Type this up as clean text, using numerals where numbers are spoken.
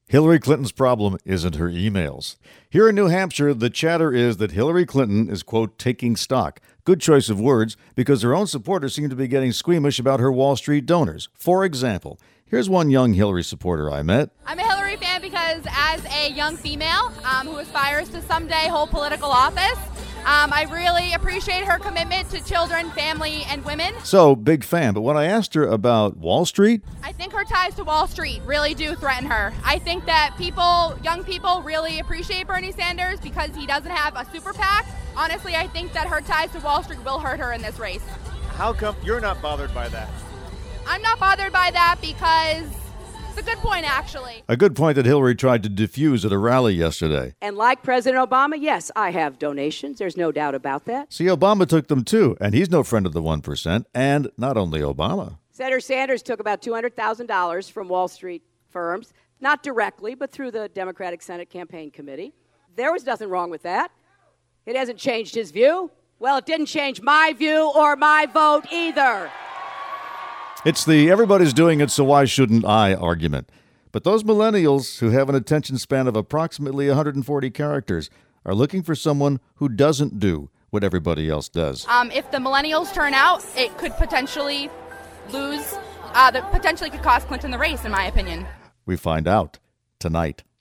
Hillary Clinton's problem isn't her emails. Here in New Hampshire, the chatter is that Hillary Clinton is, quote, taking stock. Good choice of words, because her own supporters seem to be getting squeamish about her Wall Street donors. For example, here's one young Hillary supporter I met. I'm a Hillary fan because as a young female who aspires to someday hold political office, I really appreciate her commitment to children, family, and women. So, big fan. But when I asked her about Wall Street, I think her ties to Wall Street really do threaten her. I think that young people really appreciate Bernie Sanders because he doesn't have a super PAC. Honestly, I think that her ties to Wall Street will hurt her in this race. How come you're not bothered by that? I'm not bothered by that because it's a good point, actually. A good point that Hillary tried to diffuse at a rally yesterday. And like President Obama, yes, I have donations. There's no doubt about that. See, Obama took them too, and he's no friend of the 1%, and not only Obama. Senator Sanders took about $200,000 from Wall Street firms, not directly, but through the Democratic Senate Campaign Committee. There was nothing wrong with that. It hasn't changed his view. Well, it didn't change my view or my vote either. It's the everybody's doing it, so why shouldn't I argument. But those millennials who have an attention span of approximately 140 characters are looking for someone who doesn't do what everybody else does. If the millennials turn out, it could potentially potentially could cost Clinton the race, in my opinion. We find out tonight.